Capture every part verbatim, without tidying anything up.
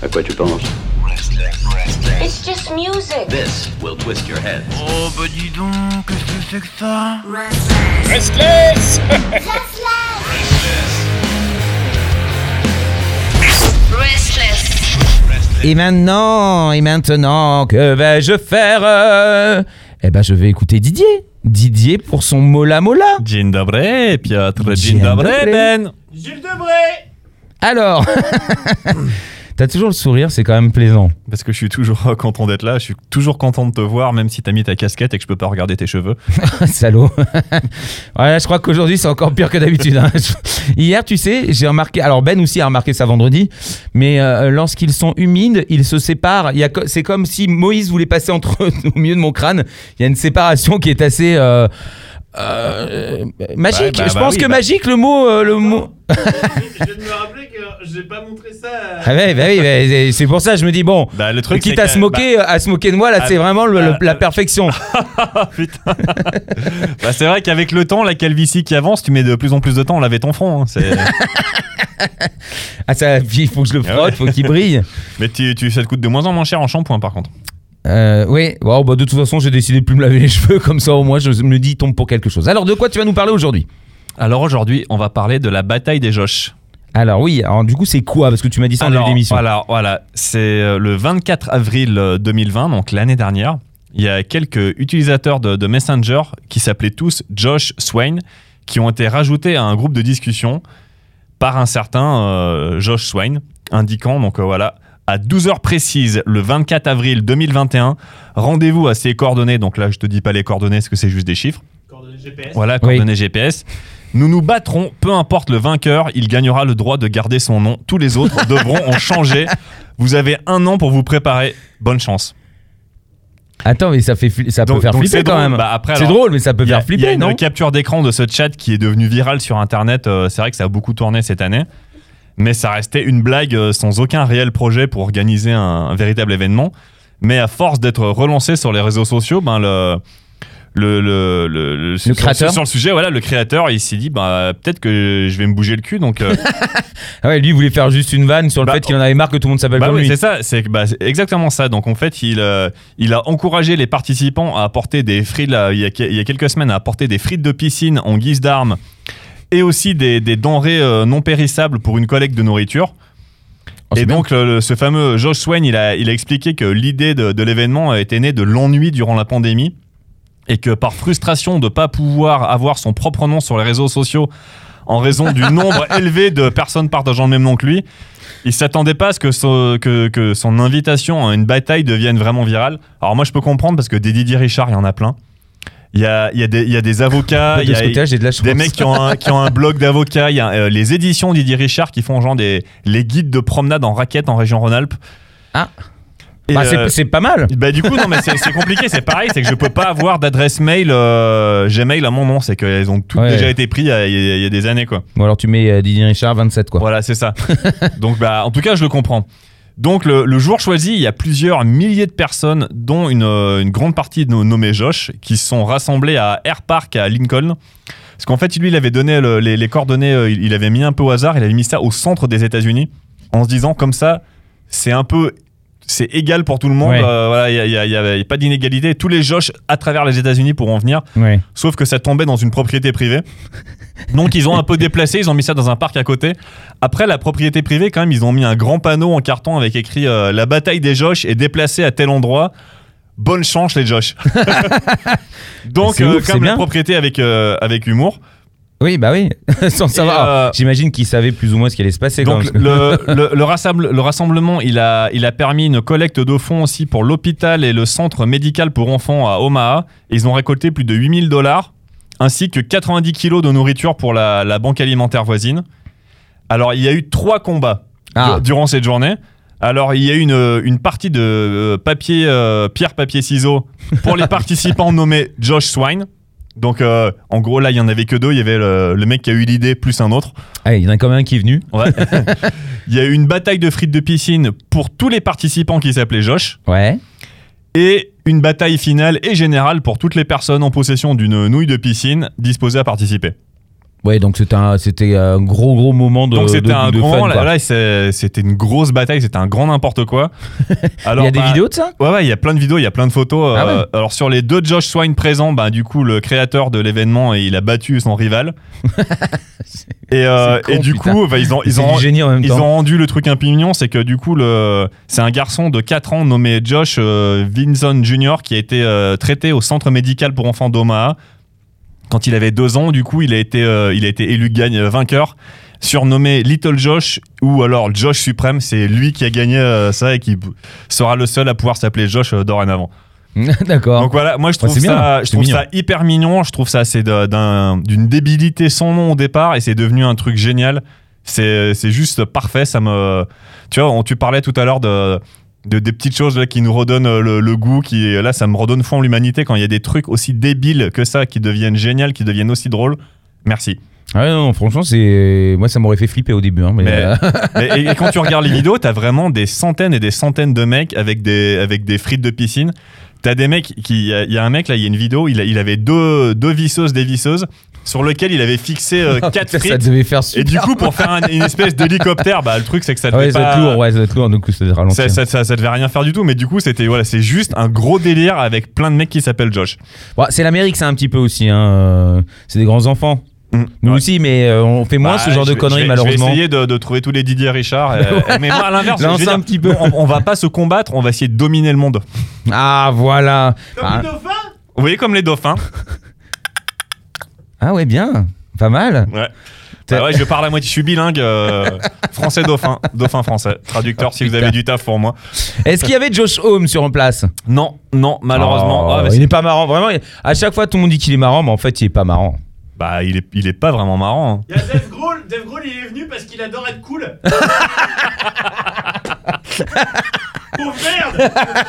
À quoi tu penses? It's just music. This will twist your head. Oh bah dis donc, qu'est-ce que c'est que ça? Restless. Restless. Et maintenant, et maintenant, que vais-je faire? euh Eh ben, je vais écouter Didier. Didier pour son Mola Mola. Dzień dobry, Piotr. Dzień Dzień dobry, dobry. Ben. Gilles Debray. Alors, t'as toujours le sourire, c'est quand même plaisant. Parce que je suis toujours content d'être là, je suis toujours content de te voir, même si t'as mis ta casquette et que je peux pas regarder tes cheveux. Salaud. Ouais, je crois qu'aujourd'hui, c'est encore pire que d'habitude. Hein. Hier, tu sais, j'ai remarqué... Alors, Ben aussi a remarqué ça vendredi. Mais euh, lorsqu'ils sont humides, ils se séparent. Il y a, c'est comme si Moïse voulait passer entre au milieu de mon crâne. Il y a une séparation qui est assez... Euh, euh, magique. Ouais, bah, je bah pense oui, que bah. magique, le mot... Euh, le mot... Je viens de me rappeler que j'ai pas montré ça. Ah ouais, bah oui, bah, c'est pour ça je me dis bon, Bah, le truc, quitte c'est à que- se moquer, à se moquer de moi là, Ah, c'est vraiment le- le- ah, la ah, perfection. Putain. Bah, c'est vrai qu'avec le temps, la calvitie qui avance, tu mets de plus en plus de temps à laver ton front. Hein. C'est... Ah ça, il faut que je le frotte, Ah ouais. faut qu'il brille. Mais tu, tu, ça te coûte de moins en moins cher en shampoing par contre. Euh, oui, bon, bah, de toute façon j'ai décidé de plus me laver les cheveux comme ça au moins je me dis il tombe pour quelque chose. Alors de quoi tu vas nous parler aujourd'hui? Alors aujourd'hui, on va parler de la bataille des Josh. Alors oui, alors du coup c'est quoi? Parce que tu m'as dit ça en début Alors, d'émission. voilà, voilà, c'est euh, le vingt-quatre avril deux mille vingt, donc l'année dernière. Il y a quelques utilisateurs de, de Messenger qui s'appelaient tous Josh Swain, qui ont été rajoutés à un groupe de discussion par un certain euh, Josh Swain, indiquant donc euh, voilà, à douze heures précises, le vingt-quatre avril deux mille vingt et un, rendez-vous à ces coordonnées. Donc là, je te dis pas les coordonnées parce que c'est juste des chiffres. Coordonnées G P S. Voilà, coordonnées G P S. Nous nous battrons, peu importe le vainqueur, il gagnera le droit de garder son nom. Tous les autres devront en changer. Vous avez un an pour vous préparer. Bonne chance. Attends, mais ça, fait, fli- ça peut Donc- faire donc flipper c'est quand drôle. même. Bah, après, c'est alors, drôle, mais ça peut Il y a, faire il y flipper, a une non? capture d'écran de ce chat qui est devenu viral sur Internet. Euh, c'est vrai que ça a beaucoup tourné cette année. Mais ça restait une blague euh, sans aucun réel projet pour organiser un, un véritable événement. Mais à force d'être relancé sur les réseaux sociaux, ben le... Le, le, le, le, sur, créateur. sur le sujet, voilà, le créateur, il s'est dit bah, peut-être que je vais me bouger le cul. Donc, euh, Ah ouais, lui il voulait faire juste une vanne sur le Bah, fait qu'il en avait marre que tout le monde s'appelle bah comme oui, lui. c'est ça, c'est, bah, c'est exactement ça. Donc en fait, il, euh, il a encouragé les participants à apporter des frites, là, il, y a, il y a quelques semaines, à apporter des frites de piscine en guise d'armes et aussi des, des denrées euh, non périssables pour une collecte de nourriture. Oh, c'est Et bien. donc, le- le- ce fameux Josh Swain, il a, il a expliqué que l'idée de, de l'événement était née de l'ennui durant la pandémie et que par frustration de ne pas pouvoir avoir son propre nom sur les réseaux sociaux en raison du nombre élevé de personnes partageant le même nom que lui, il ne s'attendait pas à ce que, so- que, que son invitation à une bataille devienne vraiment virale. Alors moi, je peux comprendre parce que des Didier Richard, il y en a plein. Il y a, il y a, des, il y a des avocats, il de y ce a côté-là, j'ai de la chance. des mecs qui ont un, qui ont un blog d'avocats, il y a euh, les éditions Didier Richard qui font genre des, les guides de promenade en raquette en région Rhône-Alpes. Ah. Et, Bah, c'est, euh, c'est pas mal. bah du coup non mais c'est, c'est compliqué, c'est pareil, c'est que je peux pas avoir d'adresse mail euh, Gmail à mon nom, c'est qu'elles ont toutes Ouais. déjà été prises il y, a, il y a des années quoi. Bon alors tu mets euh, Didier Richard vingt-sept quoi. Voilà, c'est ça. Donc bah en tout cas je le comprends. Donc le, le jour choisi, il y a plusieurs milliers de personnes, dont une, euh, une grande partie no- nommée Josh, qui se sont rassemblées à Air Park à Lincoln. Parce qu'en fait lui il avait donné le- les, les coordonnées, euh, il, il avait mis un peu au hasard, il avait mis ça au centre des États-Unis, en se disant comme ça c'est un peu c'est égal pour tout le monde. Ouais. Euh, voilà, il n'y a, y a- y a pas d'inégalité. Tous les Josh à travers les États-Unis pourront venir, Ouais. sauf que ça tombait dans une propriété privée. Donc ils ont un peu déplacé, ils ont mis ça dans un parc à côté. Après la propriété privée, quand même, ils ont mis un grand panneau en carton avec écrit euh, la bataille des Josh est déplacée à tel endroit. Bonne chance les Josh. Donc C'est euh, ouf, c'est comme la bien. propriété avec avec, avec humour. Oui, bah oui, sans savoir. euh, J'imagine qu'il savait plus ou moins ce qui allait se passer. Donc quand même. le, le, le, rassemble, le rassemblement, il a, il a permis une collecte de fonds aussi pour l'hôpital et le centre médical pour enfants à Omaha. Et ils ont récolté plus de huit mille dollars, ainsi que quatre-vingt-dix kilos de nourriture pour la, la banque alimentaire voisine. Alors, il y a eu trois combats Ah. du- durant cette journée. Alors, il y a eu une, une partie de euh, papier, euh, pierre, papier, ciseaux pour les participants nommés Josh Swain. Donc, euh, en gros, là, il n'y en avait que deux. Il y avait le, le mec qui a eu l'idée, plus un autre. Ah, il y en a quand même un qui est venu. Ouais. Il y a eu une bataille de frites de piscine pour tous les participants qui s'appelaient Josh. Ouais. Et une bataille finale et générale pour toutes les personnes en possession d'une nouille de piscine disposées à participer. Ouais, donc c'était un, c'était un gros gros moment de Donc c'était de, un de grand fun, moment, quoi. là, là, c'est- c'était une grosse bataille, c'était un grand n'importe quoi. Alors, Il y a des bah, vidéos de ça? Ouais, ouais, il y a plein de vidéos, il y a plein de photos. Ah euh, ouais. Alors sur les deux Josh Swine présents, bah, du coup, le créateur de l'événement, il a battu son rival. et euh, C'est con, et du putain. coup, bah, ils ont, ils C'est ont, du génie en même ils temps. ont rendu le truc un peu mignon, c'est que du coup, le, c'est un garçon de quatre ans nommé Josh euh, Vinson Junior qui a été euh, traité au centre médical pour enfants d'Omaha. Quand il avait deux ans, du coup, il a été, euh, il a été élu gagne, euh, vainqueur, surnommé Little Josh ou alors Josh Suprême. C'est lui qui a gagné euh, ça et qui sera le seul à pouvoir s'appeler Josh euh, dorénavant. D'accord. Donc voilà, moi je trouve Oh, c'est ça, mignon, je c'est trouve mignon. ça hyper mignon. Je trouve ça c'est de- d'un- d'une débilité sans nom au départ et c'est devenu un truc génial. C'est, c'est juste parfait. Ça me, tu vois, on, tu parlais tout à l'heure de, de des petites choses là, qui nous redonnent le, le goût. Qui là, ça me redonne foi en l'humanité quand il y a des trucs aussi débiles que ça qui deviennent géniaux, qui deviennent aussi drôles. Merci. Ouais, non, franchement, c'est moi ça m'aurait fait flipper au début. Hein, mais Mais- euh, Mais- et, et quand tu regardes les vidéos, t'as vraiment des centaines et des centaines de mecs avec des, avec des frites de piscine. T'as des mecs qui. Il y a un mec là, il y a une vidéo, il, a, il avait deux, deux visseuses dévisseuses sur lequel il avait fixé euh, oh, quatre putain, ça frites. devait faire super. Et du coup, pour faire un- une espèce d'hélicoptère, bah, le truc c'est que ça Ah devait ouais, ça pas. va être lourd, ouais, ça va être lourd, donc ça devait ralentir. ça, ça, ça, ça devait rien faire du tout, mais du coup, c'était voilà, c'est juste un gros délire avec plein de mecs qui s'appellent Josh. Bon, c'est l'Amérique, c'est un petit peu aussi. Hein. euh, C'est des grands enfants. Mmh. Nous Ouais. aussi, mais euh, on fait moins Bah, ce genre je de vais- conneries, je vais, malheureusement. Je vais essayer de, de trouver tous les Didier Richard. et- mais moi, à l'inverse, Lance je veux un dire, petit peu. on, on va pas se combattre, on va essayer de dominer le monde. Ah, voilà. Comme Ah, le dauphin. Vous voyez, comme les dauphins. ah ouais, bien. Pas mal. Ouais. Bah ouais, je parle à moitié, je suis bilingue, euh, français dauphin, dauphin français, traducteur si vous putain. avez du taf pour moi. Est-ce qu'il y avait Josh Homme sur place? Non, non, malheureusement. Oh, Ah, bah, il c'est- est pas marrant, vraiment. il- À chaque fois, tout le monde dit qu'il est marrant, mais en fait, il est pas marrant. bah, il est, il est pas vraiment marrant. hein. Il y a Dave Grohl. Dave Grohl, il est venu parce qu'il adore être cool. Oh merde.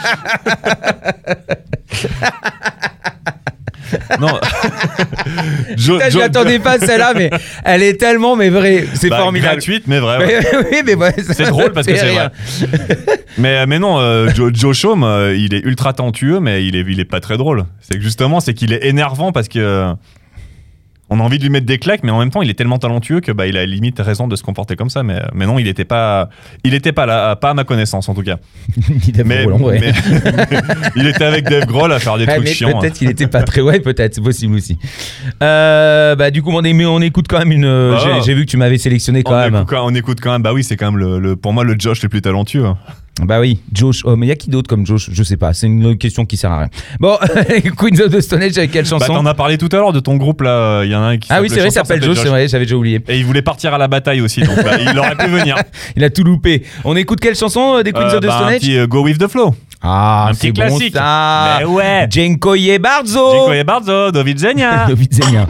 Non. Jo- Putain, je Jo- l'attendais pas celle-là, mais elle est tellement, mais vrai, c'est bah, formidable. gratuite, mais vrai. ouais. oui, mais ouais, ça C'est drôle parce que fait c'est rire. vrai. Mais, mais non, euh, Jo- Josh Homme, euh, il est ultra talentueux, mais il est, il est pas très drôle. C'est que justement, c'est qu'il est énervant parce que. euh, on a envie de lui mettre des claques, mais en même temps, il est tellement talentueux que bah, il a limite raison de se comporter comme ça. Mais, mais non, il était pas, il était pas là, pas à ma connaissance en tout cas. Il est Mais, drôle, en vrai. mais- il était avec Dave Grohl à faire des Ouais, trucs mais chiants. peut-être qu'il était pas très ouais, peut-être, c'est possible aussi. Euh, bah du coup, on, est, mais on écoute quand même une. euh, Bah, j'ai, ouais. j'ai vu que tu m'avais sélectionné quand on, même. écoute, on écoute quand même. Bah oui, c'est quand même le, le- pour moi le Josh le plus talentueux. hein. Bah oui, Josh. Oh, mais il y a qui d'autre comme Josh? Je sais pas. C'est une question qui sert à rien. Bon, Queens of the Stone Age avec quelle Bah, chanson? t'en as parlé tout à l'heure de ton groupe là. Il y en a un qui Ah oui, c'est vrai, il chanteur s'appelle Josh. C'est vrai, j'avais déjà oublié. Et il voulait partir à la bataille aussi, donc bah, il aurait pu venir. Il a tout loupé. On écoute quelle chanson euh, des Queens Euh, of the bah, Stone un Age? petit euh, Go With The Flow. Ah, un c'est petit bon classique. ça. Mais ouais. Dziękuję bardzo. Dziękuję bardzo, do widzenia. Do widzenia.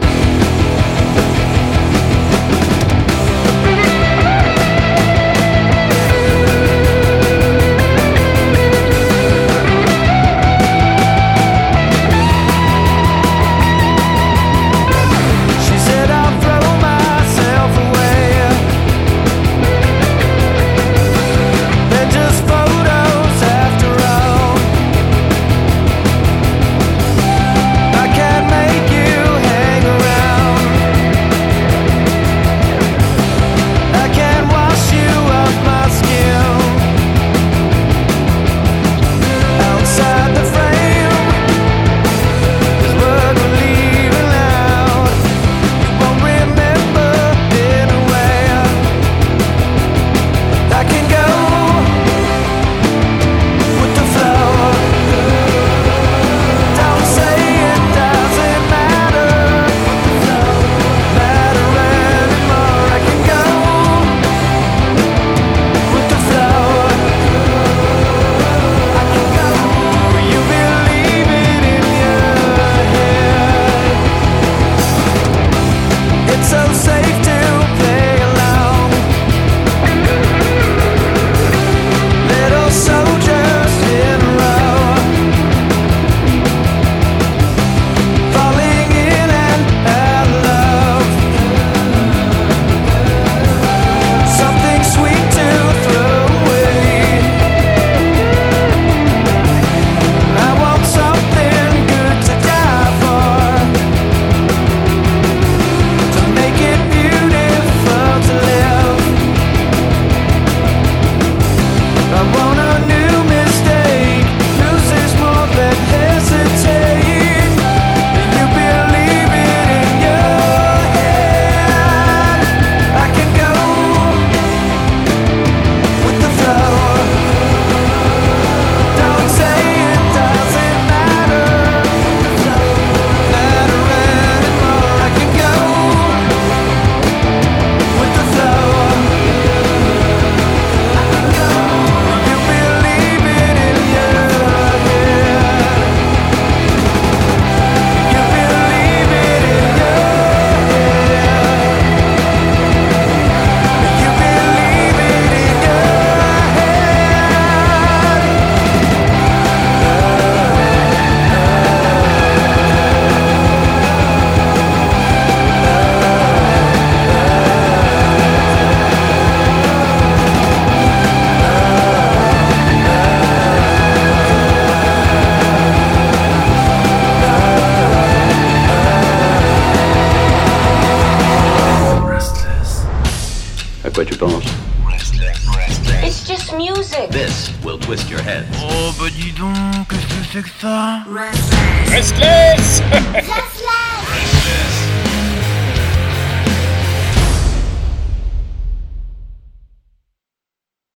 She said I'll throw myself away. They're just photos after all. I can't make you hang around. Quoi tu penses? It's just music. This will twist your head. Oh bah dis donc, qu'est-ce que c'est que ça? Restless